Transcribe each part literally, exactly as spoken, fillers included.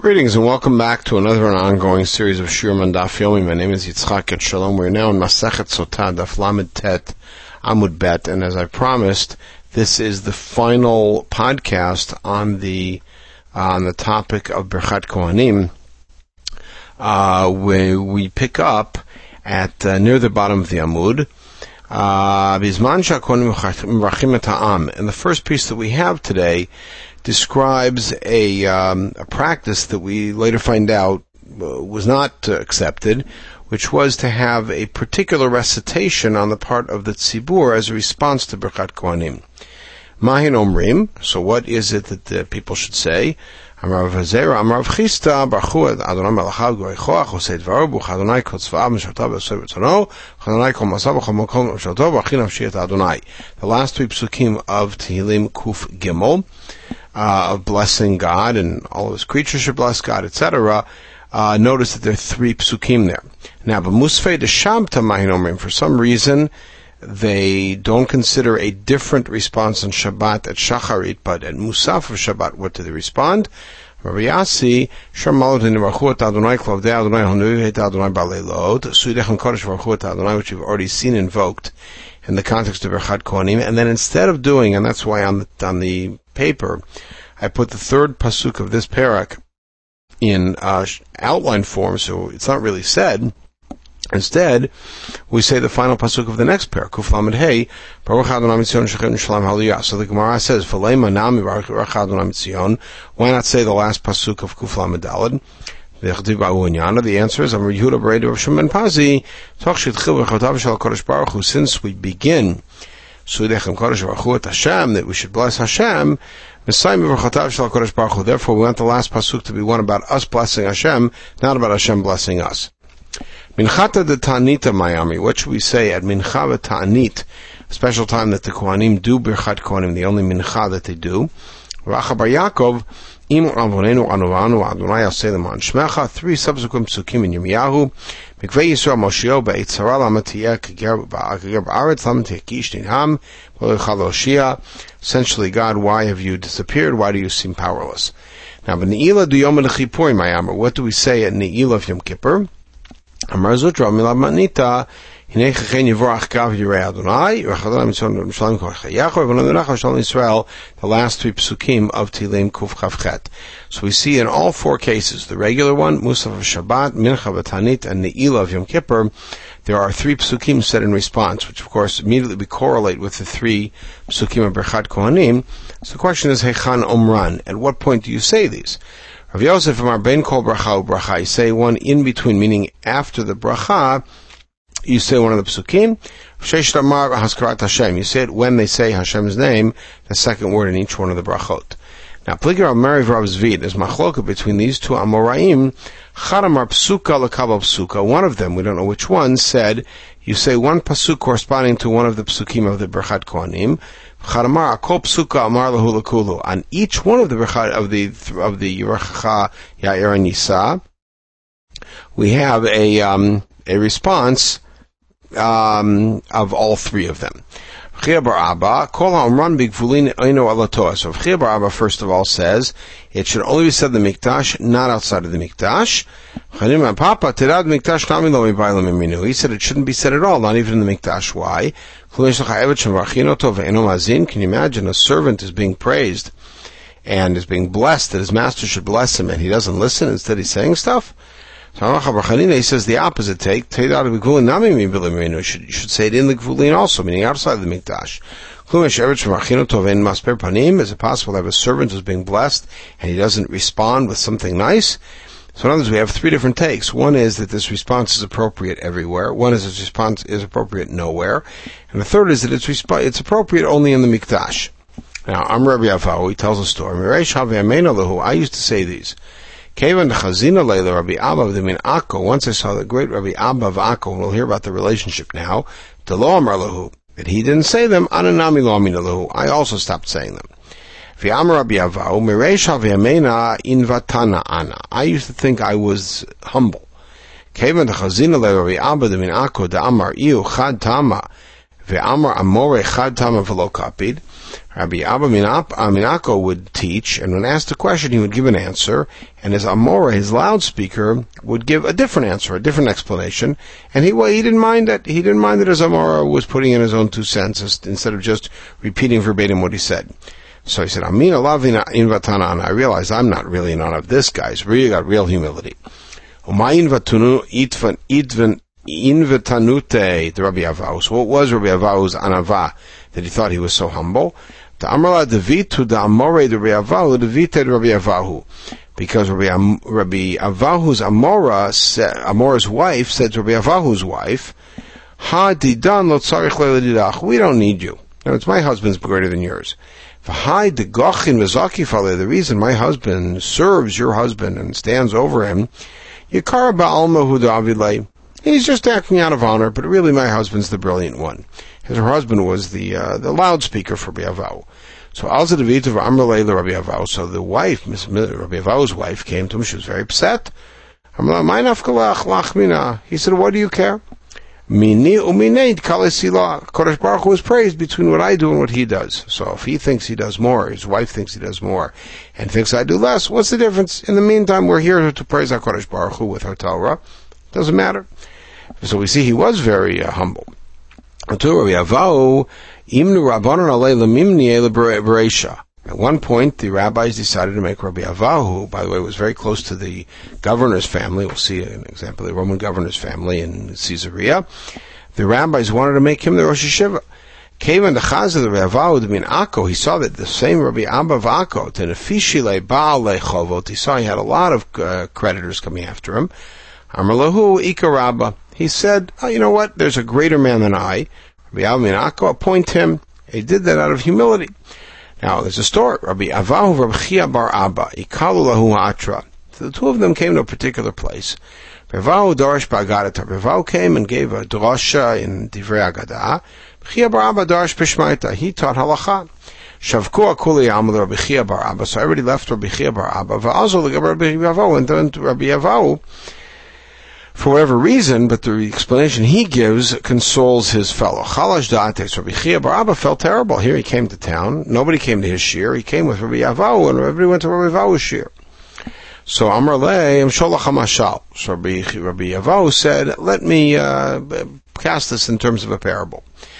Greetings and welcome back to another and ongoing series of Shir Daf Yomi. My name is Yitzchak et Shalom. We're now in Masechet Sotah, Daf Lamed Tet, Amud Bet, and as I promised, this is the final podcast on the uh, on the topic of Birchat Kohanim, uh, where we pick up at uh, near the bottom of the Amud. Uh, and the first piece that we have today describes a, um, a practice that we later find out uh, was not uh, accepted, which was to have a particular recitation on the part of the tzibur as a response to Birchat Kohanim. Mahin Omrim, so what is it that the people should say? Amar Rav Zera, Amar Rav Chisda, Baruch Adonai Malachav Gorechoach, Hosei Dvaro, Baruch Adonai Kol Tzva'av Mishartav V'Aseh B'Tzono, Adonai Kol Masav V'Chol Makom Mishartav V'Achin Nafshi Et Adonai. The last three psukim of Tehillim Kuf Gimel, uh, of blessing God and all of His creatures should bless God, et cetera. Uh, notice that there are three psukim there. Now, B'Musfei D'Shabta Mahin Omrim, for some reason, they don't consider a different response on Shabbat at Shacharit, but at Musaf of Shabbat, what do they respond? Rabbi Yassi, Sharmalot in Baruch Adonai Klavdei Adonai Hanu Het Adonai Balelot, Suidechem Kodesh Baruch Adonai, which you've already seen invoked in the context of Birchat Kohanim, and then instead of doing, and that's why on the, on the paper, I put the third pasuk of this parak in uh, outline form, so it's not really said. Instead, we say the final pasuk of the next parak, Kuf Lamed Hey, Baruch Adonai Mitzion Shechem Shalom Hallelujah. So the Gemara says, V'lei Manami Baruch Adonai Mitzion. Why not say the last pasuk of Kuf Lamed Daled? The answer is, Amar Yehuda B'Rei Rav Shimon Pazi, Toch Shitchil V'Chotav Shel Kodesh Baruch Hu. Since we begin Suidechem Kodesh Baruch Hu et Hashem, that we should bless Hashem, Therefore, we want the last pasuk to be one about us blessing Hashem, not about Hashem blessing us. Minchata de Ta'anita Miami. What should we say at Mincha Ta'anit, a special time that the Kohanim do Birchat Kohanim, the only Mincha that they do? Racha Bar Yaakov, Im Avonenu Anuvanu Adonai Aselim An Shmecha. Three subsequent psukim in Yirmiyahu. Mikvei Yisrael Moshio Be'etzara Lamatiyah Kager Ba'aretz Lamatiyah Kish Ninham B'Lechal Oshia. Essentially, God, why have you disappeared? Why do you seem powerless? Now, B'Ne'ilah Du Yom L'Chipur Mayamar. What do we say at Ne'ilah of Yom Kippur? Amar Zutra Milav Manita Hinei Chechen Yivorach Gav Yirei Adonai Yirei Mitzvon Mishalim Kol Chayachor V'Nadonach Shalom Yisrael, the last three psukim of Tehillim Kuf Chavchet. So we see in all four cases, the regular one, Musaf of Shabbat, Mincha V'Tanit, and Ne'ilah of Yom Kippur, there are three psukim said in response, which of course immediately we correlate with the three psukim of Birchat Kohanim. So the question is, Hechan Omran, at what point do you say these? Rav Yosef Amar Ben Kol Bracha U'Bracha, you say one in between, meaning after the bracha, you say one of the psukim. Sheish Amar Haskarat Hashem, you say it when they say Hashem's name, the second word in each one of the brachot. Now, Pliger Amariv Rav Zvid, there's machloka between these two Amoraim. Chadamar Psuka L'Kabal Psuka, one of them, we don't know which one, said, you say one pasuk corresponding to one of the psukim of the Birchat Kohanim. Chadamar Akol Psuka Amar Lahu L'Kulu, on each one of the Birchat, of the, of the Yerecha Ya'er Nisa, we have a, um, a response, um, of all three of them. Chia Bar Abba, Kol HaOmran B'Gvulin Eino Alatoa. So Chia Bar Abba first of all says, it should only be said in the Mikdash, not outside of the Mikdash. Chanim Papa Terad Mikdash Nami Lo Mibayla Miminu. He said it shouldn't be said at all, not even in the Mikdash. Why? Can you imagine a servant is being praised and is being blessed that his master should bless him and he doesn't listen, instead he's saying stuff? So he says the opposite take. You should, you should say it in the Gvulin also, meaning outside of the Mikdash. Is it possible to have a servant who's being blessed and he doesn't respond with something nice? So in other words, we have three different takes. One is that this response is appropriate everywhere. One is this response is appropriate nowhere. And the third is that it's, resp- it's appropriate only in the Mikdash. Now, Amar Rabbi Avahu, he tells a story. I used to say these. Kevan Chazina Leila Rabbi Abba of the Min Akko. Once I saw the great Rabbi Abba of Akko, and we'll hear about the relationship now. Delo Amar Lahu, that he didn't say them. Ananami Lo Amina Lahu. I also stopped saying them. V'Amar Rabbi Avahu Mereisha V'Yamena Invatana Ana. I used to think I was humble. Kevan Chazina Leila Rabbi Abba of the Min Akko. Da Amar Iu Chad Tama V'Amar Amore Chad Tama V'Lo Kapid. Rabbi Abba Minako would teach, and when asked a question, he would give an answer, and his Amora, his loudspeaker, would give a different answer, a different explanation, and he well, he didn't mind that. He didn't mind that his Amora was putting in his own two cents instead of just repeating verbatim what he said. So he said, Amina lavina invatana, I realized I'm not really none of this guy. He's really got real humility. Invetanute the Rabbi Avahu. So what was Rabbi Avahu's anava that he thought he was so humble? The Amrla Devitu the Amore the Rabbi Avahu the Vite Rabbi Avahu, because Rabbi, Am, Rabbi Avahu's Amora, Amora's wife, said to Rabbi Avahu's wife, Ha didan lo tzarich le'ledidach. We don't need you. Now it's my husband's greater than yours. V'hai de gochin v'zaki fale. The reason my husband serves your husband and stands over him, Yikar ba'alma hu da'avilei. He's just acting out of honor, but really my husband's the brilliant one. His her husband was the uh, the loudspeaker for Rabbi Avahu. So Alza Devita of Amrulay Rabbi Avahu. So the wife, Miss Rabbi Avahu's wife, came to him. She was very upset. He said, "What do you care? Mini umineit kalesila. Kodesh Baruch Hu is praised between what I do and what he does. So if he thinks he does more, his wife thinks he does more, and thinks I do less, what's the difference? In the meantime, we're here to praise our Kodesh Baruch Hu with our Torah. Doesn't matter." So we see he was very uh, humble. At one point, the rabbis decided to make Rabbi Avahu, who, by the way, was very close to the governor's family. We'll see an example of the Roman governor's family in Caesarea. The rabbis wanted to make him the Rosh Hashiva. Came in the Chaz of the Rabbi Avahu, the Min Akko, he saw that the same Rabbi Abba of Akko, Tenefishile Baal Lechovot, he saw he had a lot of uh, creditors coming after him. Amrlahu Ikarabba. He said, oh, you know what? There's a greater man than I. Rabbi Abba Min Akko, appoint him. He did that out of humility. Now, there's a story. Rabbi Avahu, Rabbi Chia bar Abba, Ikalu lahu ha'atra. So the two of them came to a particular place. Rabbi Avahu darash ba'agadah. Rabbi Avahu came and gave a drasha in Divrei Agadah. Rabbi Chia bar Abba darash b'shmaita. He taught halacha. Shavku akuli amul Rabbi Chia bar Abba. So everybody left Rabbi Chia bar Abba. Va'azol Rabbi Avahu, and then Rabbi Avahu, for whatever reason, but the explanation he gives consoles his fellow. Chalash da'ates. Rabbi Chia bar Abba felt terrible. Here he came to town. Nobody came to his shir. He came with Rabbi Avahu, and everybody went to Rabbi Avahu's shir. So Amar Le, am sholach hamashal. So Rabbi, Rabbi Avahu said, let me uh, cast this in terms of a parable.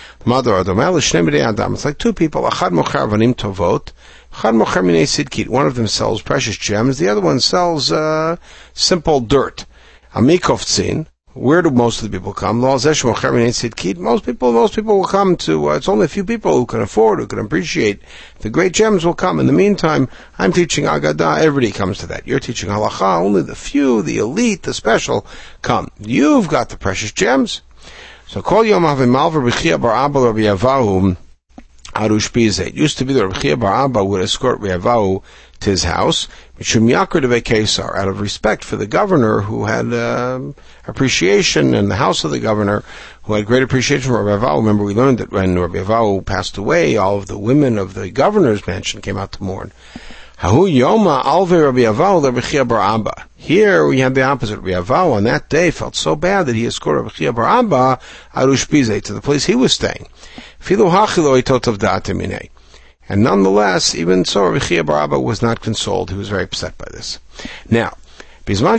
It's like two people. Achad mocher avanim tovot. Achad mocher minei sidkit. One of them sells precious gems. The other one sells uh, simple dirt. Amikovtsin, where do most of the people come? Most people, most people will come to, uh, it's only a few people who can afford, who can appreciate. The great gems will come. In the meantime, I'm teaching Agadah, everybody comes to that. You're teaching Halacha, only the few, the elite, the special come. You've got the precious gems. So, Kol Yom Havimalver B'chia Bar Abba Rabbi Avahu Arush Bizet. It used to be that Rabbi Chia bar Abba would escort Rabbi Avahu to his house, out of respect for the governor, who had uh, appreciation, and the house of the governor, who had great appreciation for Rabbi Avahu. Remember, we learned that when Rabbi Avahu passed away, all of the women of the governor's mansion came out to mourn. Hahu Yoma Alve Rabbi Avahu Rabbi Chia bar Abba. Here we had the opposite. Rabbi Avahu on that day felt so bad that he escorted Rabbi Chia bar Abba Arush Bizet to the place he was staying. Filu hachilo itotav da'atemine. And nonetheless, even so, Rabbi Chia bar Abba was not consoled. He was very upset by this. Now, we were,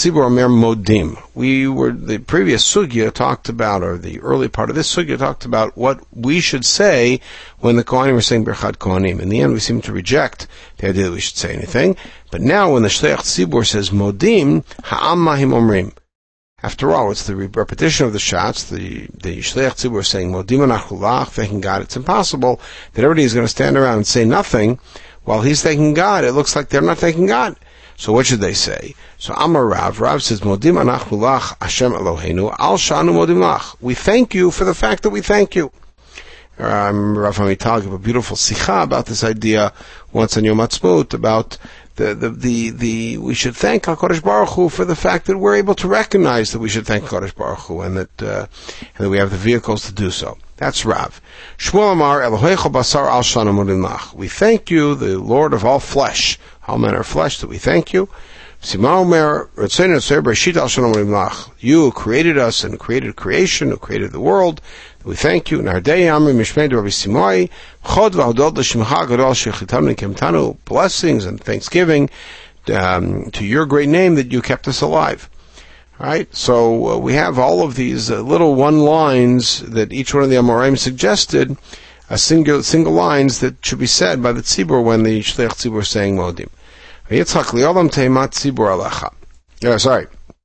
the previous sugya talked about, or the early part of this sugya talked about what we should say when the Kohanim were saying Birchat Kohanim. In the end, we seem to reject the idea that we should say anything. But now, when the Shleach Tzibur says Modim, Ha'am Mahim Omrim. After all, it's the repetition of the shots. The the Shleach Tzibur is saying Modim Anachulach, thanking God. It's impossible that everybody is going to stand around and say nothing while he's thanking God. It looks like they're not thanking God. So what should they say? So Amar Rav, Rav says, Modim Anachulach Hashem Eloheinu Al Shanu Modim Lach. We thank you for the fact that we thank you. Um, Rav Amital gave a beautiful sikha about this idea once on Yom Ha'atzmaut about The, the, the, the, we should thank HaKadosh Baruch Hu for the fact that we're able to recognize that we should thank HaKadosh Baruch Hu, and that, uh, and that we have the vehicles to do so. That's Rav. Shmuel Amar, Elohecha Basar Al Shana Modim Lach. We thank you, the Lord of all flesh, all men are flesh, that we thank you. Sima Omer, Retzenu Tzer Bereshit Al Shana Modim Lach. You who created us and created creation, who created the world, We thank you. Blessings and thanksgiving um, to your great name that you kept us alive. All right, so uh, we have all of these uh, little one lines that each one of the Amoraim suggested, a single single lines that should be said by the tzibur when the shliach tzibur is saying modim. Yitzchak liolam teimat tzibur alecha. Yeah, sorry.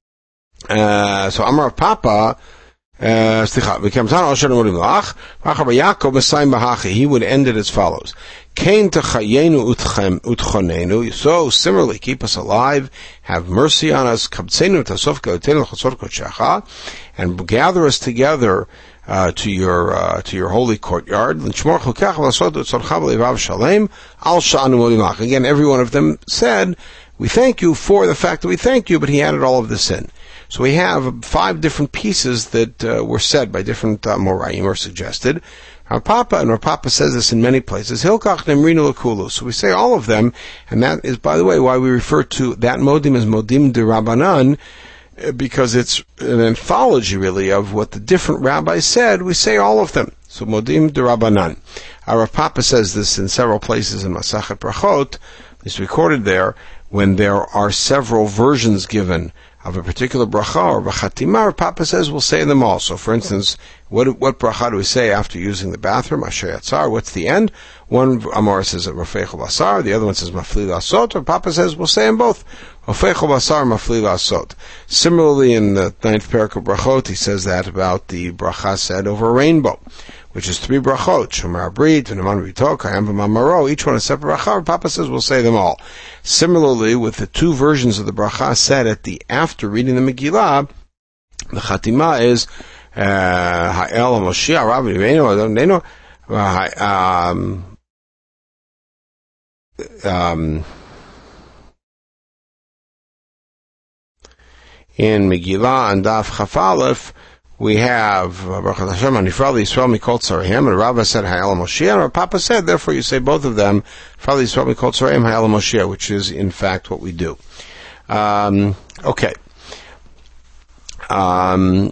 Uh, so Amar Papa, slicha, v'kemtan osher modim lach, v'achar b'Yaakov b'sayim b'hachi. He would end it as follows: Kain techayenu utchem utchonenu. So similarly, keep us alive, have mercy on us, kabtzenu tasof galutenu chasor kodshecha, and gather us together uh, to your uh, to your holy courtyard. L'shmor chukach v'lasot utzorcha v'levav shalem al sha'anu modim lach. Again, every one of them said, "We thank you for the fact that we thank you," but he added all of this in. So we have five different pieces that uh, were said by different uh, Moraim or suggested. Our Papa, and our Papa says this in many places, Hilkach Nemrinu Lakulu. So we say all of them, and that is, by the way, why we refer to that Modim as Modim de Rabbanan, because it's an anthology, really, of what the different rabbis said. We say all of them. So Modim de Rabbanan. Our Papa says this in several places in Masachet Brachot, at least recorded there, when there are several versions given of a particular bracha or brachatima, our Papa says we'll say them all. So, for instance, what what bracha do we say after using the bathroom? Asher yatzar. What's the end? One Amor says Rafeichel Basar, the other one says Mafli Lasot. Our Papa says we'll say them both. Rafeichel Basar, Mafli Lasot. Similarly, in the ninth parak of brachot, he says that about the bracha said over a rainbow, which is three brachot, Shomar Brit, V'naman Rito, Kayam V'mamaro, each one a separate bracha. Our Papa says we'll say them all. Similarly, with the two versions of the bracha said at the after reading the Megillah, the Chatima is Ha'el HaMoshiach, Rabbi Yivenu, um, um, in Megillah and Daf Chaf Aleph, we have Baruch Hashem Hanifral Yisrael Mikol Tzarehim, and Rava said Ha'el HaMoshiach, and our Papa said, therefore you say both of them, Nifral Yisrael Mikol Tzarehim, Ha'el HaMoshiach, which is in fact what we do. Um, okay. Um,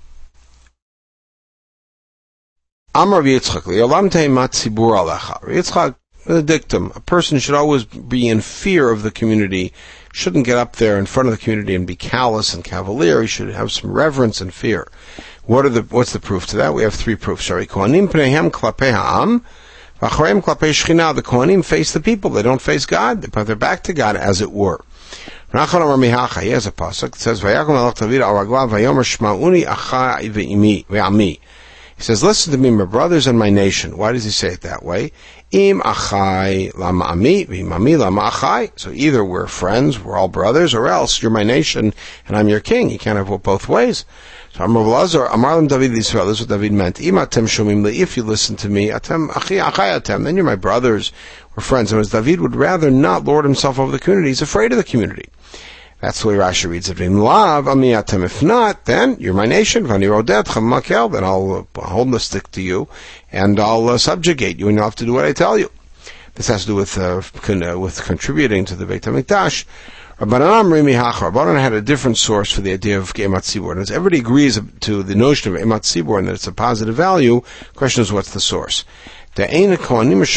Amar Yitzchak Li'olam Teimat Tzibur Alecha. Yitzchak, the dictum, a person should always be in fear of the community, shouldn't get up there in front of the community and be callous and cavalier. He should have some reverence and fear. What are the what's the proof to that? We have three proofs. Shari Kohanim pneihem klapei ha'am, v'achareim klapei shechina. The Kohanim face the people; they don't face God. They put their back to God, as it were. Nachon Amar Mihacha. He has a pasuk that says, "Vayakom Melech David al raglav vayomer shma'uni achai ve'imi ve'ami." He says, "Listen to me, my brothers and my nation." Why does he say it that way? Im achai lama ami, v'imami lama achai. So either we're friends, we're all brothers, or else you're my nation and I'm your king. You can't have it both ways. So Amar Lazar, Amar David Yisrael. This is what David meant. Im atem shomim li. If you listen to me, atem achi achai atem. Then you're my brothers, we're friends. And as David would rather not lord himself over the community, he's afraid of the community. That's the way Rashi reads it. If not, then you're my nation. Then I'll uh, hold the stick to you, and I'll uh, subjugate you, and you'll have to do what I tell you. This has to do with uh, con- uh, with contributing to the Beit HaMikdash. Rabbanan had a different source for the idea of Emat Tzibur. And as everybody agrees to the notion of Emat Tzibur and that it's a positive value, the question is, what's the source? They said the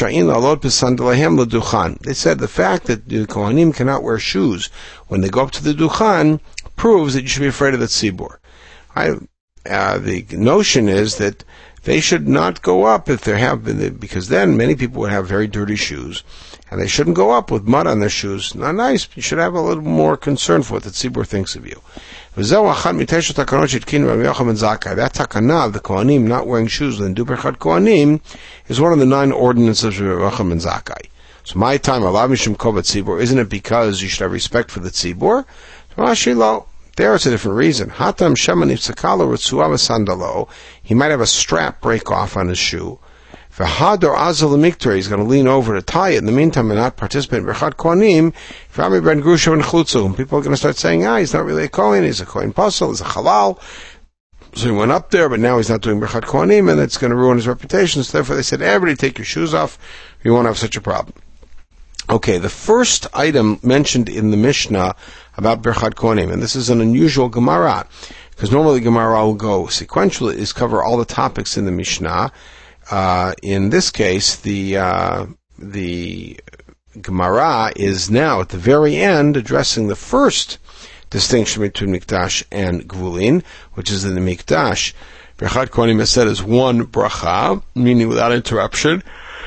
fact that the Kohanim cannot wear shoes when they go up to the Duchan proves that you should be afraid of the Tzibur. I, uh, the notion is that they should not go up if they have, because then many people would have very dirty shoes, and they shouldn't go up with mud on their shoes. Not nice. You should have a little more concern for what the Tzibur thinks of you. That takana of the Kohanim not wearing shoes within Du Birchat Kohanim is one of the nine ordinances of Rabbi Yochanan ben Zakkai. So my time, isn't it because you should have respect for the Tzibur? There it's a different reason. Hatam Shemanif Sakala Ritsuava Sandalo. He might have a strap break off on his shoe. V'hador Azal Mikter, he's going to lean over to tie it. In the meantime, and not participate in Birchat Kohanim. Rami ben Grusha and Chlutzu. People are going to start saying, ah, he's not really a Kohen, he's a Kohen Posel, he's a Halal. So he went up there, but now he's not doing Birchat Kohanim, and it's going to ruin his reputation. So therefore they said, everybody take your shoes off. You won't have such a problem. Okay, the first item mentioned in the Mishnah about Birchat Kohanim, and this is an unusual Gemara. Because normally Gemara will go sequentially, is cover all the topics in the Mishnah. Uh, in this case, the uh, the Gemara is now at the very end addressing the first distinction between Mikdash and Gvulin, which is in the Mikdash. Birchat Kohanim is said as one bracha, meaning without interruption.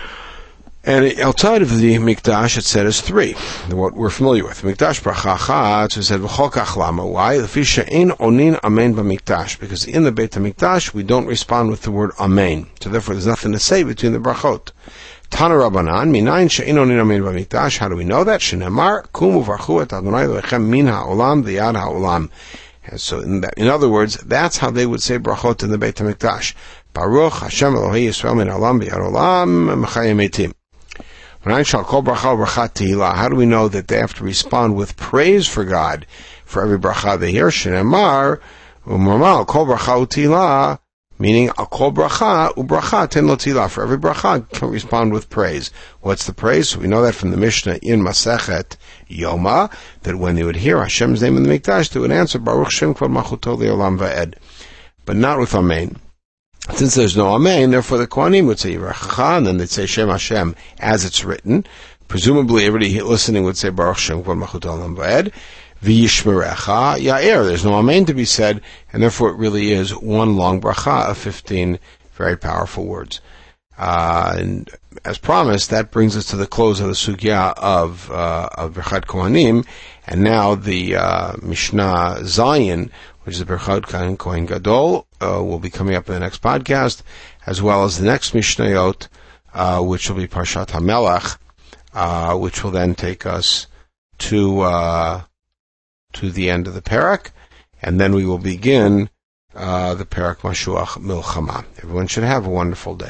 And outside of the Mikdash, it's said as three, what we're familiar with. Mikdash bracha chat, it said v'chol kach lama. Why? Lefi she'ein onin amen b'Mikdash, because in the Beit HaMikdash we don't respond with the word amen. So therefore, there's nothing to say between the brachot. Tana Rabbanan, minayin she'ein onin amen b'Mikdash. How do we know that? Shenemar kum uvarchu et Adonai lechem min ha'olam v'yad ha'olam. And so, in, that, in other words, that's how they would say brachot in the Beit HaMikdash. Baruch Hashem Elohei Yisrael min ha'olam v'yad ha'olam mechayim eitim. How do we know that they have to respond with praise for God for every bracha they hear? Shenemar, u'marmal, kol bracha utila, meaning kol bracha u'bracha ten lo tila. For every bracha, can respond with praise. What's the praise? So we know that from the Mishnah in Masechet Yoma, that when they would hear Hashem's name in the Mikdash, they would answer Baruch Shem Kvod Malchuto Le'olam Va'ed, but not with Amen. Since there's no Amen, therefore the Kohanim would say Yirachacha, and then they'd say Shem Hashem as it's written. Presumably everybody listening would say Baruch Shem Kvod Malchuto Le'olam Va'ed. V'yishmerecha Ya'er. There's no Amen to be said, and therefore it really is one long bracha of fifteen very powerful words. Uh, and as promised, that brings us to the close of the sugya of uh, of Birchat Kohanim, and now the uh, Mishnah Zayin, which is the Birchat Kohen Gadol, uh, will be coming up in the next podcast, as well as the next Mishnayot, uh, which will be Parshat HaMelech, uh, which will then take us to uh, to the end of the parak, and then we will begin uh, the parak Mashuach Milchama. Everyone should have a wonderful day.